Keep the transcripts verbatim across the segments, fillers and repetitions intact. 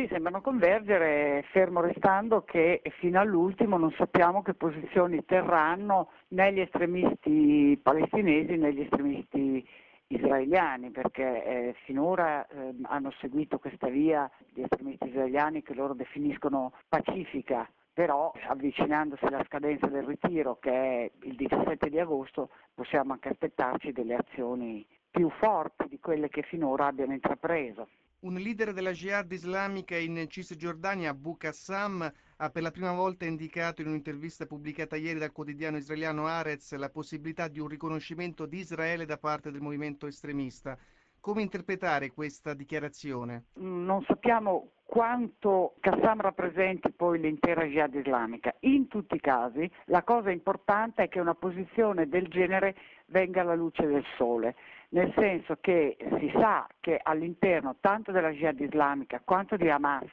Sì, sembrano convergere, fermo restando che fino all'ultimo non sappiamo che posizioni terranno né gli estremisti palestinesi né gli estremisti israeliani, perché eh, finora eh, hanno seguito questa via gli estremisti israeliani che loro definiscono pacifica, però avvicinandosi alla scadenza del ritiro, che è il diciassette di agosto, possiamo anche aspettarci delle azioni più forti di quelle che finora abbiano intrapreso. Un leader della Jihad islamica in Cisgiordania, Abu Qassam, ha per la prima volta indicato in un'intervista pubblicata ieri dal quotidiano israeliano Haaretz la possibilità di un riconoscimento di Israele da parte del movimento estremista. Come interpretare questa dichiarazione? Non sappiamo quanto Qassam rappresenti poi l'intera Jihad islamica. In tutti i casi la cosa importante è che una posizione del genere venga alla luce del sole, nel senso che si sa che all'interno tanto della Jihad islamica quanto di Hamas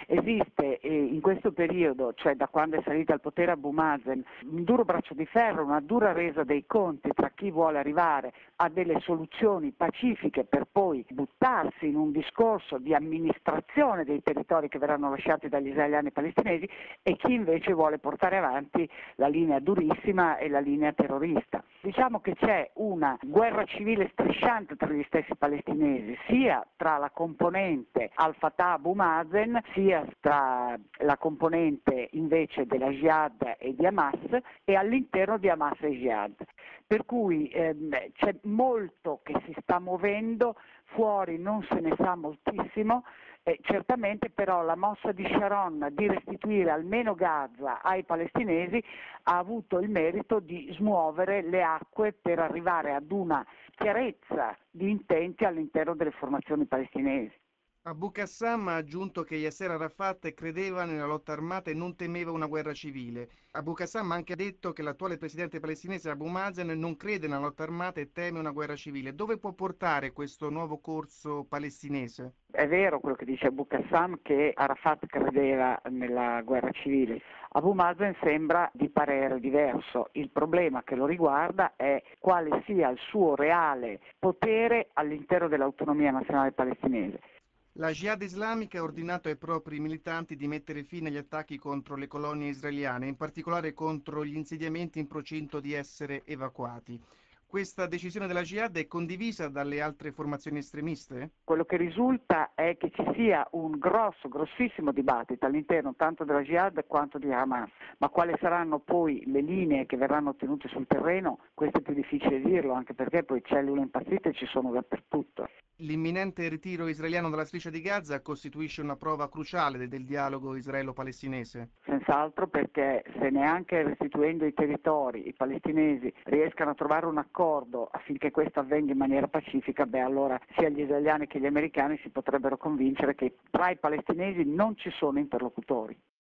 esiste eh, in questo periodo, cioè da quando è salito al potere Abu Mazen, un duro braccio di ferro, una dura resa dei conti tra chi vuole arrivare a delle soluzioni pacifiche per poi buttarsi in un discorso di amministrazione dei territori che verranno lasciati dagli israeliani palestinesi e chi invece vuole portare avanti la linea durissima e la linea terrorista. Diciamo che c'è una guerra civile strisciante tra gli stessi palestinesi, sia tra la componente Al-Fatah Abu Mazen, sia tra la componente invece della Jihad e di Hamas e all'interno di Hamas e Jihad. Per cui ehm, c'è molto che si sta muovendo, fuori non se ne sa moltissimo. Eh, certamente però la mossa di Sharon di restituire almeno Gaza ai palestinesi ha avuto il merito di smuovere le acque per arrivare ad una chiarezza di intenti all'interno delle formazioni palestinesi. Abu Qassam ha aggiunto che Yasser Arafat credeva nella lotta armata e non temeva una guerra civile. Abu Qassam ha anche detto che l'attuale presidente palestinese Abu Mazen non crede nella lotta armata e teme una guerra civile. Dove può portare questo nuovo corso palestinese? È vero quello che dice Abu Qassam che Arafat credeva nella guerra civile. Abu Mazen sembra di parere diverso. Il problema che lo riguarda è quale sia il suo reale potere all'interno dell'autonomia nazionale palestinese. La Jihad islamica ha ordinato ai propri militanti di mettere fine agli attacchi contro le colonie israeliane, in particolare contro gli insediamenti in procinto di essere evacuati. Questa decisione della Jihad è condivisa dalle altre formazioni estremiste? Quello che risulta è che ci sia un grosso, grossissimo dibattito all'interno tanto della Jihad quanto di Hamas, ma quali saranno poi le linee che verranno ottenute sul terreno, questo è più difficile dirlo, anche perché poi cellule impazzite ci sono dappertutto. L'imminente ritiro israeliano dalla striscia di Gaza costituisce una prova cruciale del dialogo israelo-palestinese. Senz'altro, perché se neanche restituendo i territori i palestinesi riescano a trovare un accordo affinché questo avvenga in maniera pacifica, beh allora sia gli israeliani che gli americani si potrebbero convincere che tra i palestinesi non ci sono interlocutori.